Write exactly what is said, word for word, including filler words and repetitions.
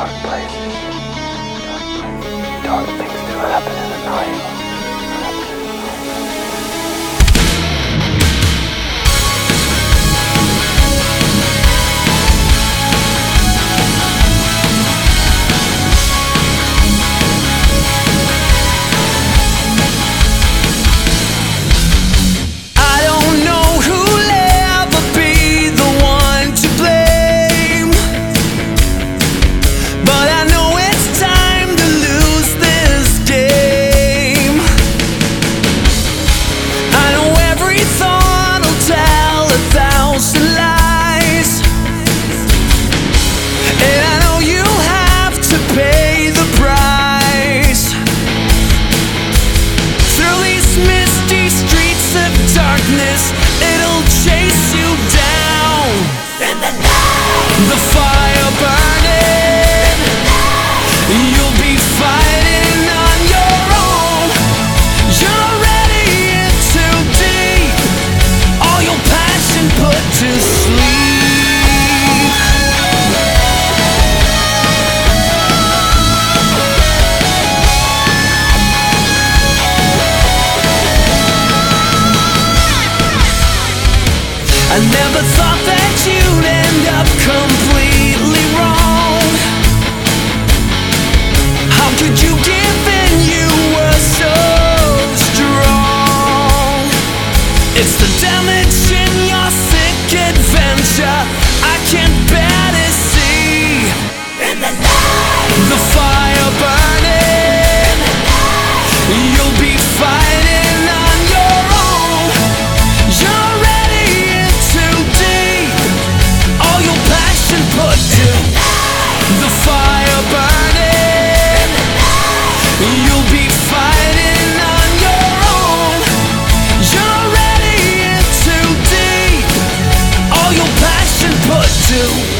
dark places, dark things do happen in the night. It'll chase you down in the night. The fire burning, you'll be fighting on your own. You're already in too deep, all your passion put to sleep. I never thought that you'd end up completely wrong. How could you give in? You were so strong. It's the damage in your sick adventure I can't bear to see. In the night, the fire burning, you'll be fighting on your own. You're put to the fire burning, you'll be fighting on your own. You're already in too deep, all your passion put to